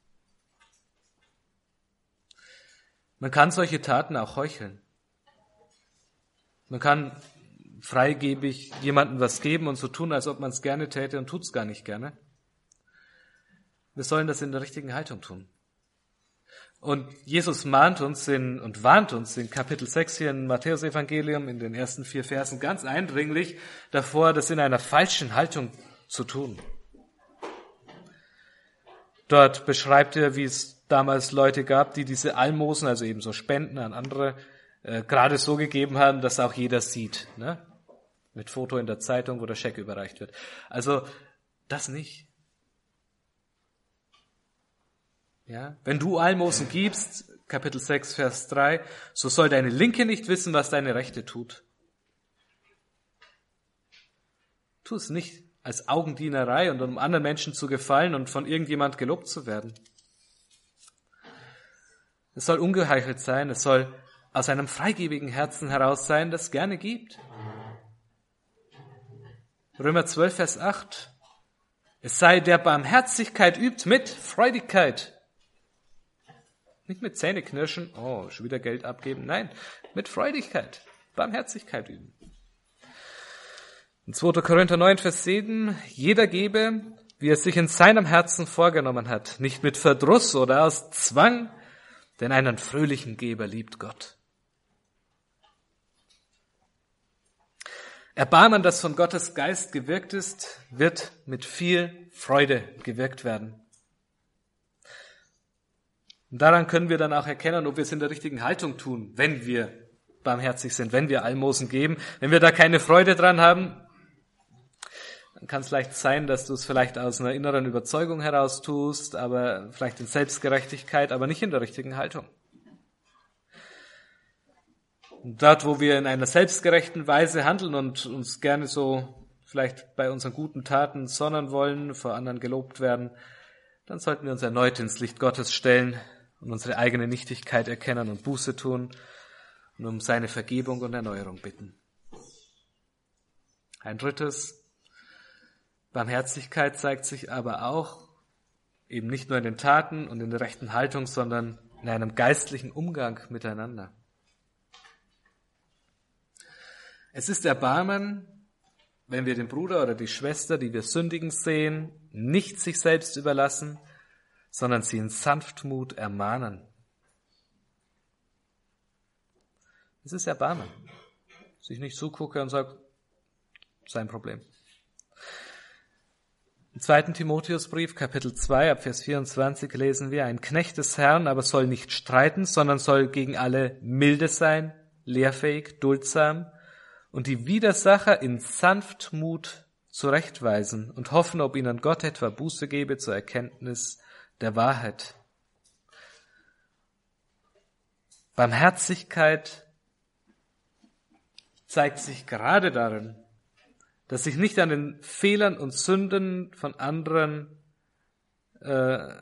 Man kann solche Taten auch heucheln. Man kann freigebig jemandem was geben und so tun, als ob man es gerne täte und tut es gar nicht gerne. Wir sollen das in der richtigen Haltung tun. Und Jesus mahnt uns in, und warnt uns in Kapitel sechs hier im Matthäus-Evangelium in den ersten vier Versen ganz eindringlich davor, das in einer falschen Haltung zu tun. Dort beschreibt er, wie es damals Leute gab, die diese Almosen, also eben so Spenden an andere, äh, gerade so gegeben haben, dass auch jeder sieht, ne? Mit Foto in der Zeitung, wo der Scheck überreicht wird. Also das nicht. Ja, wenn du Almosen gibst, Kapitel sechs, Vers drei, so soll deine Linke nicht wissen, was deine Rechte tut. Tu es nicht als Augendienerei und um anderen Menschen zu gefallen und von irgendjemand gelobt zu werden. Es soll ungeheuchelt sein, es soll aus einem freigebigen Herzen heraus sein, das gerne gibt. Römer zwölf, Vers acht. Es sei, der Barmherzigkeit übt, mit Freudigkeit. Nicht mit Zähneknirschen, oh, schon wieder Geld abgeben. Nein, mit Freudigkeit, Barmherzigkeit üben. In zweiter Korinther neun, Vers sieben. Jeder gebe, wie er sich in seinem Herzen vorgenommen hat, nicht mit Verdruss oder aus Zwang, denn einen fröhlichen Geber liebt Gott. Erbarmen, das von Gottes Geist gewirkt ist, wird mit viel Freude gewirkt werden. Und daran können wir dann auch erkennen, ob wir es in der richtigen Haltung tun, wenn wir barmherzig sind, wenn wir Almosen geben. Wenn wir da keine Freude dran haben, dann kann es leicht sein, dass du es vielleicht aus einer inneren Überzeugung heraus tust, aber vielleicht in Selbstgerechtigkeit, aber nicht in der richtigen Haltung. Und dort, wo wir in einer selbstgerechten Weise handeln und uns gerne so vielleicht bei unseren guten Taten sonnen wollen, vor anderen gelobt werden, dann sollten wir uns erneut ins Licht Gottes stellen und unsere eigene Nichtigkeit erkennen und Buße tun und um seine Vergebung und Erneuerung bitten. Ein drittes, Barmherzigkeit zeigt sich aber auch eben nicht nur in den Taten und in der rechten Haltung, sondern in einem geistlichen Umgang miteinander. Es ist Erbarmen, wenn wir den Bruder oder die Schwester, die wir sündigen sehen, nicht sich selbst überlassen, sondern sie in Sanftmut ermahnen. Es ist Erbarmen. Sich nicht zugucke und sage, sein Problem. Im zweiten Timotheusbrief, Kapitel zwei, ab Vers vierundzwanzig lesen wir, ein Knecht des Herrn aber soll nicht streiten, sondern soll gegen alle milde sein, lehrfähig, duldsam und die Widersacher in Sanftmut zurechtweisen und hoffen, ob ihnen Gott etwa Buße gebe zur Erkenntnis der Wahrheit. Barmherzigkeit zeigt sich gerade darin, dass ich nicht an den Fehlern und Sünden von anderen äh,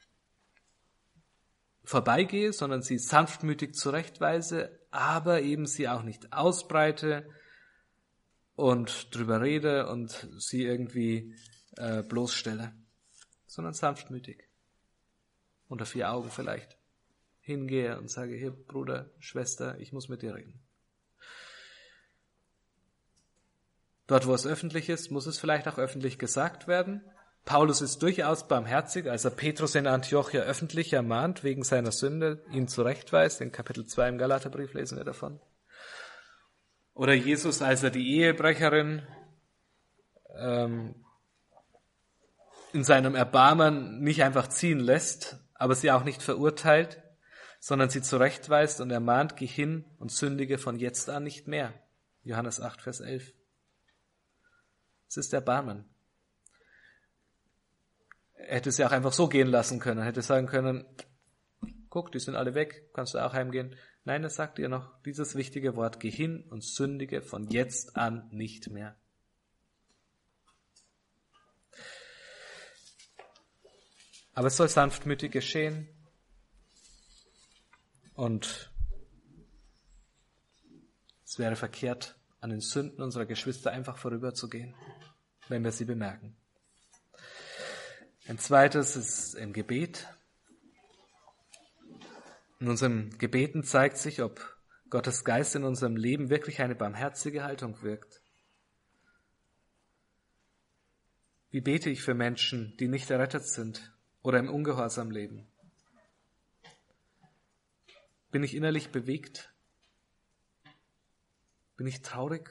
vorbeigehe, sondern sie sanftmütig zurechtweise, aber eben sie auch nicht ausbreite und drüber rede und sie irgendwie äh, bloßstelle, sondern sanftmütig. Unter vier Augen vielleicht hingehe und sage, hier Bruder, Schwester, ich muss mit dir reden. Dort, wo es öffentlich ist, muss es vielleicht auch öffentlich gesagt werden. Paulus ist durchaus barmherzig, als er Petrus in Antiochia öffentlich ermahnt, wegen seiner Sünde, ihn zurechtweist. In Kapitel zwei im Galaterbrief lesen wir davon. Oder Jesus, als er die Ehebrecherin ähm, in seinem Erbarmen nicht einfach ziehen lässt, aber sie auch nicht verurteilt, sondern sie zurechtweist und ermahnt, geh hin und sündige von jetzt an nicht mehr. Johannes acht, Vers elf. Es ist Erbarmen. Er hätte sie auch einfach so gehen lassen können. Er hätte sagen können, guck, die sind alle weg, kannst du auch heimgehen. Nein, er sagt ihr noch dieses wichtige Wort, geh hin und sündige von jetzt an nicht mehr. Aber es soll sanftmütig geschehen und es wäre verkehrt, an den Sünden unserer Geschwister einfach vorüberzugehen, wenn wir sie bemerken. Ein zweites ist im Gebet. In unseren Gebeten zeigt sich, ob Gottes Geist in unserem Leben wirklich eine barmherzige Haltung wirkt. Wie bete ich für Menschen, die nicht errettet sind oder im Ungehorsam leben? Bin ich innerlich bewegt? Bin ich traurig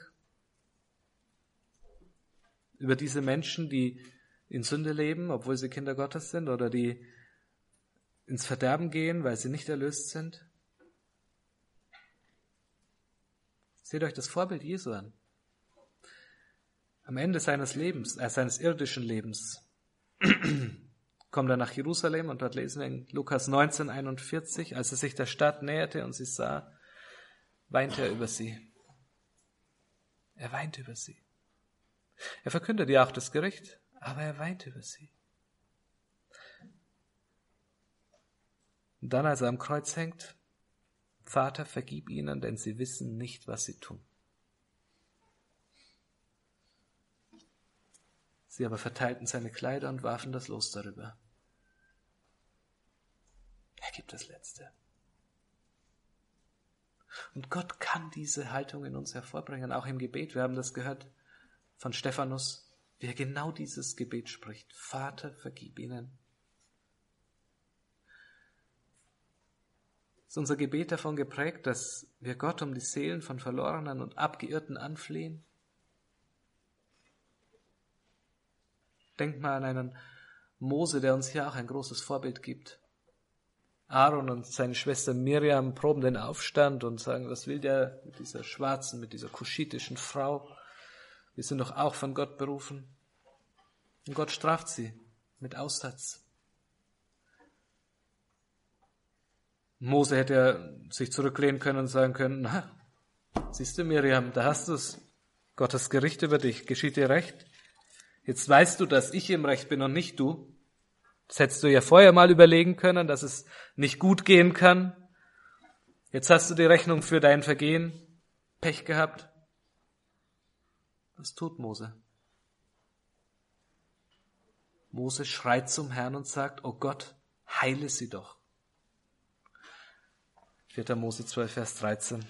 über diese Menschen, die in Sünde leben, obwohl sie Kinder Gottes sind, oder die ins Verderben gehen, weil sie nicht erlöst sind? Seht euch das Vorbild Jesu an. Am Ende seines Lebens, äh, seines irdischen Lebens, kommt er nach Jerusalem und dort lesen wir in Lukas neunzehn, einundvierzig, als er sich der Stadt näherte und sie sah, weinte er über sie. Er weint über sie. Er verkündet ja auch das Gericht, aber er weint über sie. Und dann, als er am Kreuz hängt, Vater, vergib ihnen, denn sie wissen nicht, was sie tun. Sie aber verteilten seine Kleider und warfen das Los darüber. Er gibt das Letzte. Und Gott kann diese Haltung in uns hervorbringen, auch im Gebet. Wir haben das gehört von Stephanus, wie er genau dieses Gebet spricht. Vater, vergib ihnen. Ist unser Gebet davon geprägt, dass wir Gott um die Seelen von Verlorenen und Abgeirrten anflehen? Denkt mal an einen Mose, der uns hier auch ein großes Vorbild gibt. Aaron und seine Schwester Miriam proben den Aufstand und sagen, was will der mit dieser schwarzen, mit dieser kuschitischen Frau? Wir sind doch auch von Gott berufen. Und Gott straft sie mit Aussatz. Mose hätte sich zurücklehnen können und sagen können, na, siehst du Miriam, da hast du es. Gottes Gericht über dich, geschieht dir recht. Jetzt weißt du, dass ich im Recht bin und nicht du. Das hättest du ja vorher mal überlegen können, dass es nicht gut gehen kann. Jetzt hast du die Rechnung für dein Vergehen, Pech gehabt. Was tut Mose? Mose schreit zum Herrn und sagt, oh Gott, heile sie doch. vierter Mose zwölf, Vers dreizehn.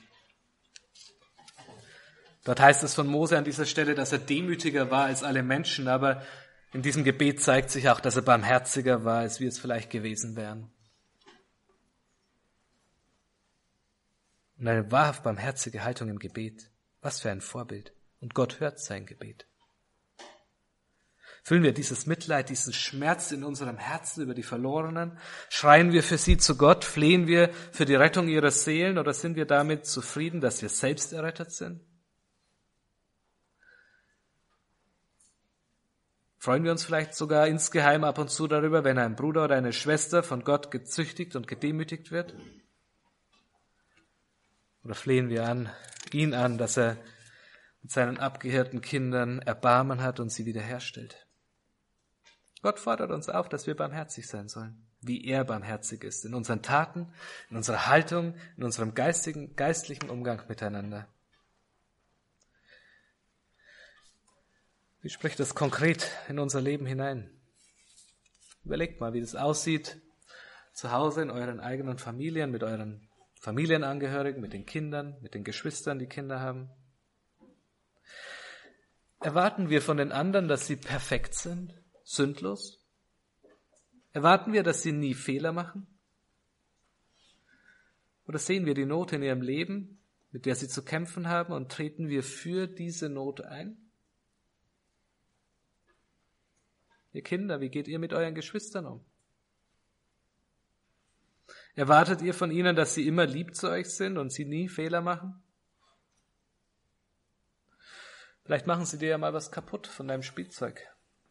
Dort heißt es von Mose an dieser Stelle, dass er demütiger war als alle Menschen, aber in diesem Gebet zeigt sich auch, dass er barmherziger war, als wir es vielleicht gewesen wären. und eine wahrhaft barmherzige Haltung im Gebet. Was für ein Vorbild. Und Gott hört sein Gebet. Fühlen wir dieses Mitleid, diesen Schmerz in unserem Herzen über die Verlorenen? Schreien wir für sie zu Gott? Flehen wir für die Rettung ihrer Seelen? Oder sind wir damit zufrieden, dass wir selbst errettet sind? Freuen wir uns vielleicht sogar insgeheim ab und zu darüber, wenn ein Bruder oder eine Schwester von Gott gezüchtigt und gedemütigt wird? Oder flehen wir an, ihn an, dass er mit seinen abgehirten Kindern Erbarmen hat und sie wiederherstellt? Gott fordert uns auf, dass wir barmherzig sein sollen, wie er barmherzig ist, in unseren Taten, in unserer Haltung, in unserem geistigen, geistlichen Umgang miteinander. Wie spricht das konkret in unser Leben hinein? Überlegt mal, wie das aussieht, zu Hause in euren eigenen Familien, mit euren Familienangehörigen, mit den Kindern, mit den Geschwistern, die Kinder haben. Erwarten wir von den anderen, dass sie perfekt sind, sündlos? Erwarten wir, dass sie nie Fehler machen? Oder sehen wir die Not in ihrem Leben, mit der sie zu kämpfen haben, und treten wir für diese Not ein? Ihr Kinder, wie geht ihr mit euren Geschwistern um? Erwartet ihr von ihnen, dass sie immer lieb zu euch sind und sie nie Fehler machen? Vielleicht machen sie dir ja mal was kaputt von deinem Spielzeug.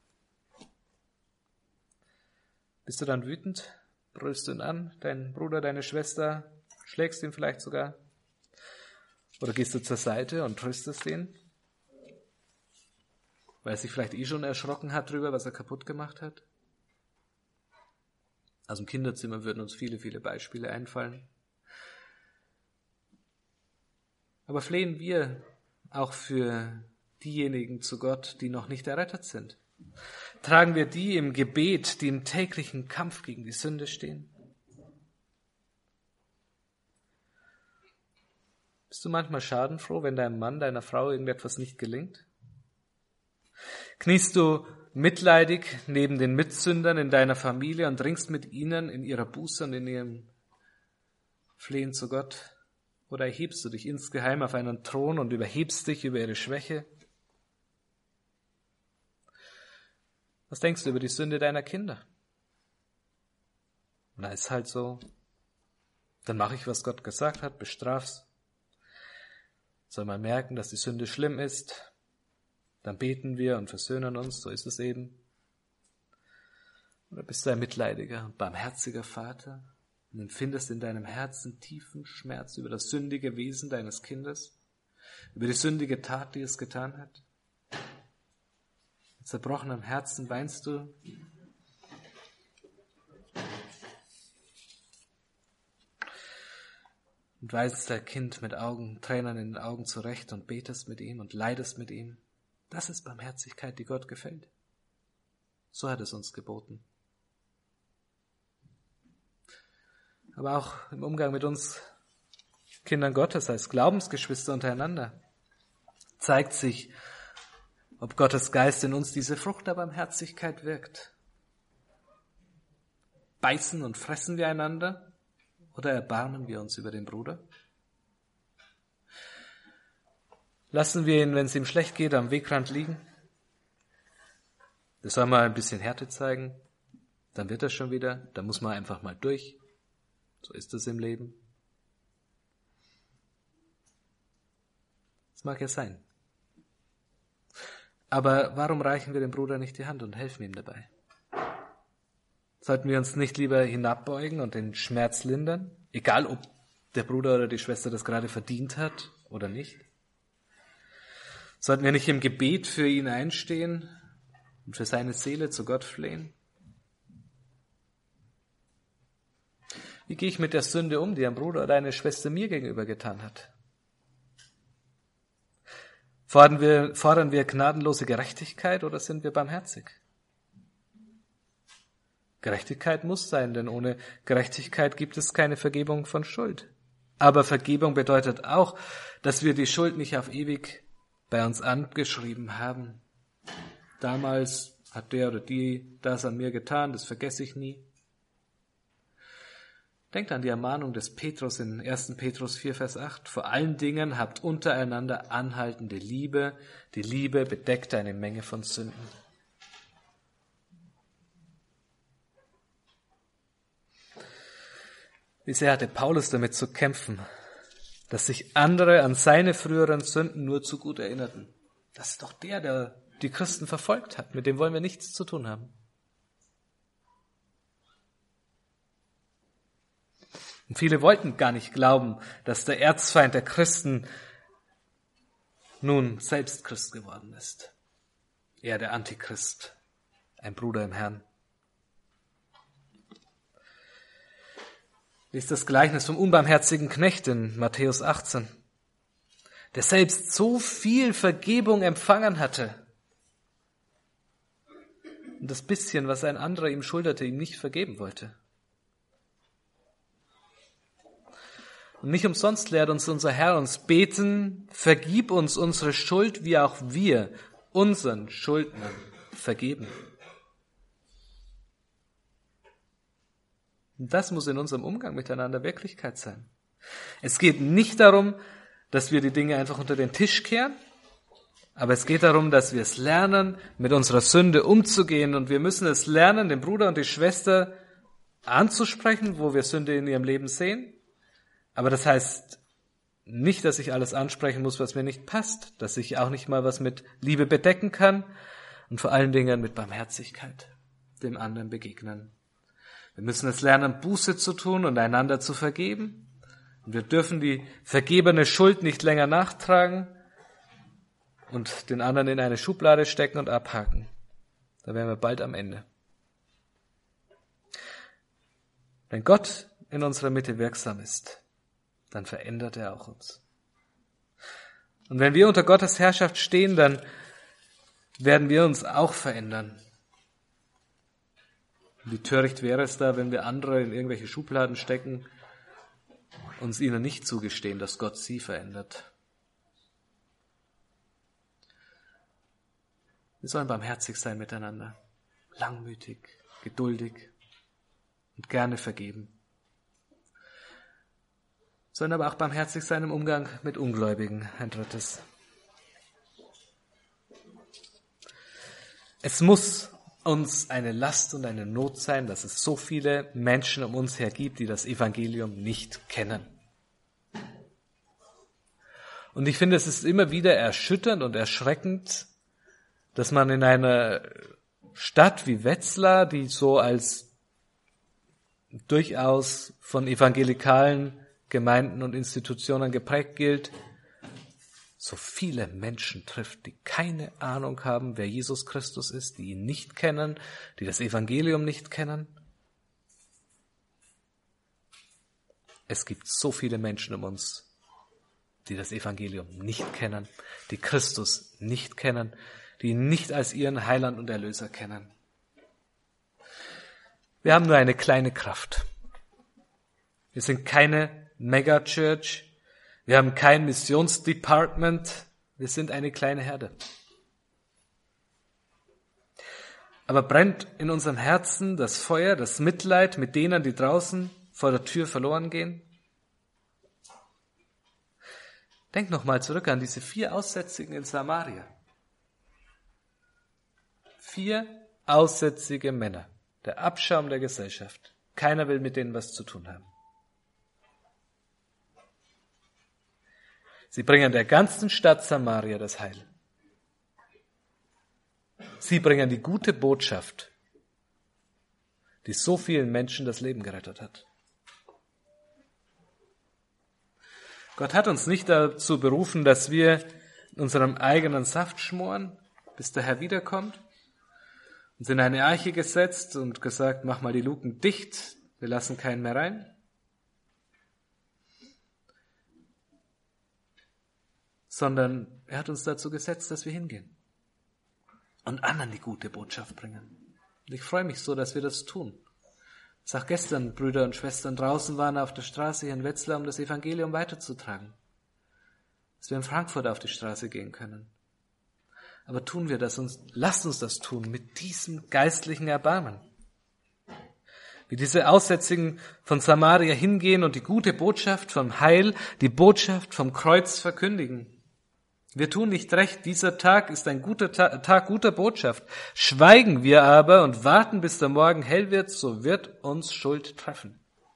Bist du dann wütend? Brüllst du ihn an, deinen Bruder, deine Schwester? Schlägst ihn vielleicht sogar? Oder gehst du zur Seite und tröstest ihn? Weil er sich vielleicht eh schon erschrocken hat darüber, was er kaputt gemacht hat? Aus dem Kinderzimmer würden uns viele, viele Beispiele einfallen. Aber flehen wir auch für diejenigen zu Gott, die noch nicht errettet sind? Tragen wir die im Gebet, die im täglichen Kampf gegen die Sünde stehen? Bist du manchmal schadenfroh, wenn deinem Mann, deiner Frau irgendetwas nicht gelingt? Kniest du mitleidig neben den Mitsündern in deiner Familie und ringst mit ihnen in ihrer Buße und in ihrem Flehen zu Gott? Oder erhebst du dich insgeheim auf einen Thron und überhebst dich über ihre Schwäche? Was denkst du über die Sünde deiner Kinder? Na, ist halt so. Dann mache ich, was Gott gesagt hat, bestraf's. Soll man merken, dass die Sünde schlimm ist? Dann beten wir und versöhnen uns, so ist es eben. Oder bist du ein mitleidiger und barmherziger Vater und empfindest in deinem Herzen tiefen Schmerz über das sündige Wesen deines Kindes, über die sündige Tat, die es getan hat? Mit zerbrochenem Herzen weinst du und weist dein Kind mit Augen, Tränen in den Augen zurecht und betest mit ihm und leidest mit ihm. Das ist Barmherzigkeit, die Gott gefällt. So hat es uns geboten. Aber auch im Umgang mit uns Kindern Gottes als Glaubensgeschwister untereinander zeigt sich, ob Gottes Geist in uns diese Frucht der Barmherzigkeit wirkt. Beißen und fressen wir einander oder erbarmen wir uns über den Bruder? Lassen wir ihn, wenn es ihm schlecht geht, am Wegrand liegen? Das soll mal ein bisschen Härte zeigen, dann wird er schon wieder, da muss man einfach mal durch. So ist es im Leben. Das mag ja sein. Aber warum reichen wir dem Bruder nicht die Hand und helfen ihm dabei? Sollten wir uns nicht lieber hinabbeugen und den Schmerz lindern, egal ob der Bruder oder die Schwester das gerade verdient hat oder nicht? Sollten wir nicht im Gebet für ihn einstehen und für seine Seele zu Gott flehen? Wie gehe ich mit der Sünde um, die ein Bruder oder eine Schwester mir gegenüber getan hat? Fordern wir, fordern wir gnadenlose Gerechtigkeit oder sind wir barmherzig? Gerechtigkeit muss sein, denn ohne Gerechtigkeit gibt es keine Vergebung von Schuld. Aber Vergebung bedeutet auch, dass wir die Schuld nicht auf ewig bei uns angeschrieben haben. Damals hat der oder die das an mir getan, das vergesse ich nie. Denkt an die Ermahnung des Petrus in ersten Petrus vier, Vers acht. Vor allen Dingen habt untereinander anhaltende Liebe. Die Liebe bedeckt eine Menge von Sünden. Wie sehr hatte Paulus damit zu kämpfen, dass sich andere an seine früheren Sünden nur zu gut erinnerten. Das ist doch der, der die Christen verfolgt hat. Mit dem wollen wir nichts zu tun haben. Und viele wollten gar nicht glauben, dass der Erzfeind der Christen nun selbst Christ geworden ist. Er, der Antichrist, ein Bruder im Herrn. Wie ist das Gleichnis vom unbarmherzigen Knecht in Matthäus achtzehn, der selbst so viel Vergebung empfangen hatte und das bisschen, was ein anderer ihm schuldete, ihm nicht vergeben wollte. Und nicht umsonst lehrt uns unser Herr uns beten, vergib uns unsere Schuld, wie auch wir unseren Schuldnern vergeben. Und das muss in unserem Umgang miteinander Wirklichkeit sein. Es geht nicht darum, dass wir die Dinge einfach unter den Tisch kehren, aber es geht darum, dass wir es lernen, mit unserer Sünde umzugehen, und wir müssen es lernen, den Bruder und die Schwester anzusprechen, wo wir Sünde in ihrem Leben sehen. Aber das heißt nicht, dass ich alles ansprechen muss, was mir nicht passt, dass ich auch nicht mal was mit Liebe bedecken kann und vor allen Dingen mit Barmherzigkeit dem anderen begegnen. Wir müssen es lernen, Buße zu tun und einander zu vergeben. Und wir dürfen die vergebene Schuld nicht länger nachtragen und den anderen in eine Schublade stecken und abhaken. Da wären wir bald am Ende. Wenn Gott in unserer Mitte wirksam ist, dann verändert er auch uns. Und wenn wir unter Gottes Herrschaft stehen, dann werden wir uns auch verändern. Wie töricht wäre es da, wenn wir andere in irgendwelche Schubladen stecken, uns ihnen nicht zugestehen, dass Gott sie verändert. Wir sollen barmherzig sein miteinander, langmütig, geduldig und gerne vergeben. Sollen aber auch barmherzig sein im Umgang mit Ungläubigen, ein drittes. Es muss uns eine Last und eine Not sein, dass es so viele Menschen um uns her gibt, die das Evangelium nicht kennen. Und ich finde, es ist immer wieder erschütternd und erschreckend, dass man in einer Stadt wie Wetzlar, die so als durchaus von evangelikalen Gemeinden und Institutionen geprägt gilt, so viele Menschen trifft, die keine Ahnung haben, wer Jesus Christus ist, die ihn nicht kennen, die das Evangelium nicht kennen. Es gibt so viele Menschen um uns, die das Evangelium nicht kennen, die Christus nicht kennen, die ihn nicht als ihren Heiland und Erlöser kennen. Wir haben nur eine kleine Kraft. Wir sind keine Megachurch. Wir haben kein Missionsdepartment. Wir sind eine kleine Herde. Aber brennt in unserem Herzen das Feuer, das Mitleid mit denen, die draußen vor der Tür verloren gehen? Denk nochmal zurück an diese vier Aussätzigen in Samaria. Vier aussätzige Männer, der Abschaum der Gesellschaft. Keiner will mit denen was zu tun haben. Sie bringen der ganzen Stadt Samaria das Heil. Sie bringen die gute Botschaft, die so vielen Menschen das Leben gerettet hat. Gott hat uns nicht dazu berufen, dass wir in unserem eigenen Saft schmoren, bis der Herr wiederkommt. Uns in eine Arche gesetzt und gesagt, mach mal die Luken dicht, wir lassen keinen mehr rein. Sondern er hat uns dazu gesetzt, dass wir hingehen und anderen die gute Botschaft bringen. Und ich freue mich so, dass wir das tun. Dass auch gestern Brüder und Schwestern draußen waren auf der Straße hier in Wetzlar, um das Evangelium weiterzutragen. Dass wir in Frankfurt auf die Straße gehen können. Aber tun wir das und lasst uns das tun mit diesem geistlichen Erbarmen. Wie diese Aussätzigen von Samaria hingehen und die gute Botschaft vom Heil, die Botschaft vom Kreuz verkündigen. Wir tun nicht recht, dieser Tag ist ein guter Tag, Tag guter Botschaft. Schweigen wir aber und warten, bis der Morgen hell wird, so wird uns Schuld treffen.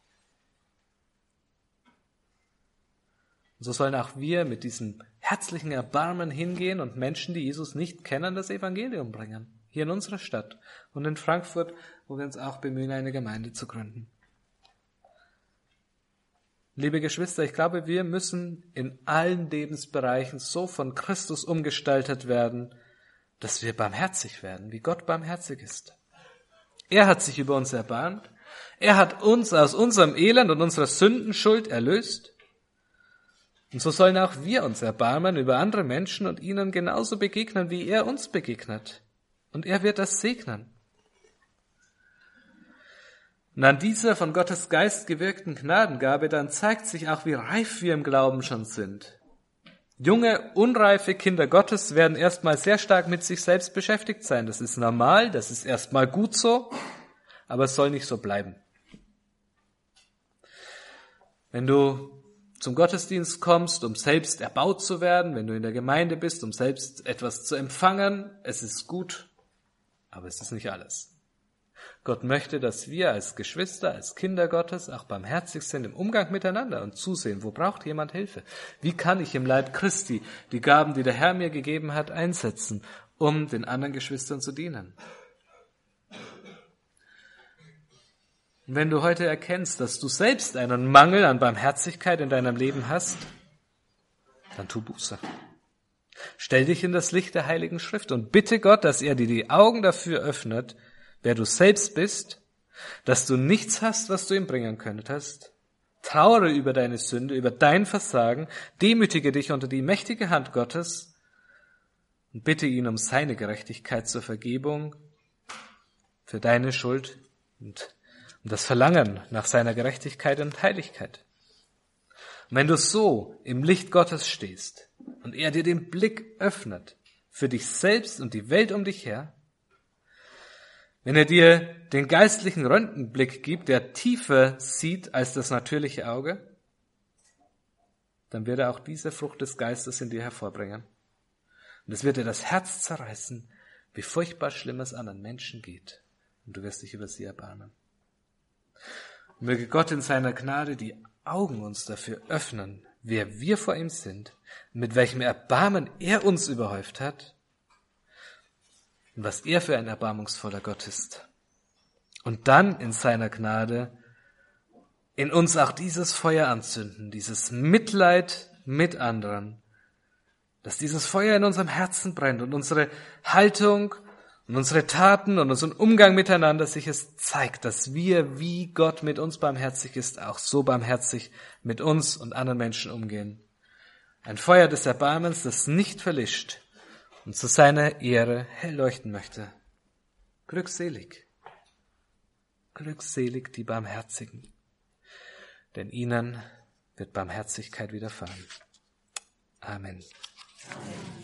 Und so sollen auch wir mit diesem herzlichen Erbarmen hingehen und Menschen, die Jesus nicht kennen, das Evangelium bringen. Hier in unserer Stadt und in Frankfurt, wo wir uns auch bemühen, eine Gemeinde zu gründen. Liebe Geschwister, ich glaube, wir müssen in allen Lebensbereichen so von Christus umgestaltet werden, dass wir barmherzig werden, wie Gott barmherzig ist. Er hat sich über uns erbarmt. Er hat uns aus unserem Elend und unserer Sündenschuld erlöst. Und so sollen auch wir uns erbarmen über andere Menschen und ihnen genauso begegnen, wie er uns begegnet. Und er wird das segnen. Und an dieser von Gottes Geist gewirkten Gnadengabe, dann zeigt sich auch, wie reif wir im Glauben schon sind. Junge, unreife Kinder Gottes werden erstmal sehr stark mit sich selbst beschäftigt sein. Das ist normal, das ist erstmal gut so, aber es soll nicht so bleiben. Wenn du zum Gottesdienst kommst, um selbst erbaut zu werden, wenn du in der Gemeinde bist, um selbst etwas zu empfangen, es ist gut, aber es ist nicht alles. Gott möchte, dass wir als Geschwister, als Kinder Gottes auch barmherzig sind im Umgang miteinander und zusehen, wo braucht jemand Hilfe? Wie kann ich im Leib Christi die Gaben, die der Herr mir gegeben hat, einsetzen, um den anderen Geschwistern zu dienen? Und wenn du heute erkennst, dass du selbst einen Mangel an Barmherzigkeit in deinem Leben hast, dann tu Buße. Stell dich in das Licht der Heiligen Schrift und bitte Gott, dass er dir die Augen dafür öffnet, wer du selbst bist, dass du nichts hast, was du ihm bringen könntest. Trauere über deine Sünde, über dein Versagen, demütige dich unter die mächtige Hand Gottes und bitte ihn um seine Gerechtigkeit zur Vergebung für deine Schuld und um das Verlangen nach seiner Gerechtigkeit und Heiligkeit. Und wenn du so im Licht Gottes stehst und er dir den Blick öffnet für dich selbst und die Welt um dich her, wenn er dir den geistlichen Röntgenblick gibt, der tiefer sieht als das natürliche Auge, dann wird er auch diese Frucht des Geistes in dir hervorbringen. Und es wird dir das Herz zerreißen, wie furchtbar schlimm es anderen Menschen geht. Und du wirst dich über sie erbarmen. Und möge Gott in seiner Gnade die Augen uns dafür öffnen, wer wir vor ihm sind, mit welchem Erbarmen er uns überhäuft hat, und was er für ein erbarmungsvoller Gott ist. Und dann in seiner Gnade in uns auch dieses Feuer anzünden, dieses Mitleid mit anderen, dass dieses Feuer in unserem Herzen brennt und unsere Haltung und unsere Taten und unseren Umgang miteinander sich es zeigt, dass wir, wie Gott mit uns barmherzig ist, auch so barmherzig mit uns und anderen Menschen umgehen. Ein Feuer des Erbarmens, das nicht verlischt und zu seiner Ehre hell leuchten möchte. Glückselig, glückselig die Barmherzigen, denn ihnen wird Barmherzigkeit widerfahren. Amen. Amen.